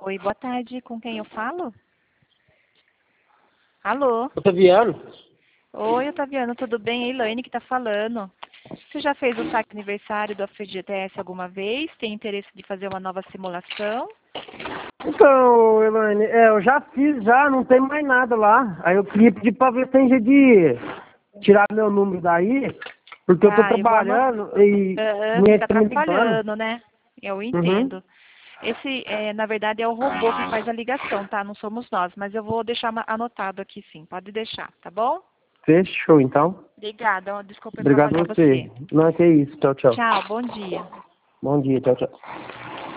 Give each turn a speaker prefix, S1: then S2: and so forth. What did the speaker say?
S1: Oi, boa tarde. Com quem eu falo? Alô?
S2: Otaviano?
S1: Oi, Otaviano, tudo bem? É a Elaine que tá falando. Você já fez o saque aniversário do FGTS alguma vez? Tem interesse de fazer uma nova simulação?
S2: Então, Elaine, eu já fiz, já, não tem mais nada lá. Aí eu queria pedir pra ver se tem jeito de tirar meu número daí, porque eu tô
S1: Eu vou
S2: trabalhando e mulher
S1: fica
S2: tá me ligando.
S1: atrapalhando, né? Eu
S2: Uhum.
S1: entendo. Esse, na verdade, é o robô que faz a ligação, tá? Não somos nós, mas eu vou deixar anotado aqui sim. Pode deixar, tá bom?
S2: Fechou, então.
S1: Obrigada. Desculpa
S2: Obrigado a
S1: atrapalhar
S2: você.
S1: você.
S2: Não, que isso. Tchau, tchau.
S1: Tchau, bom dia.
S2: Bom dia, tchau, tchau.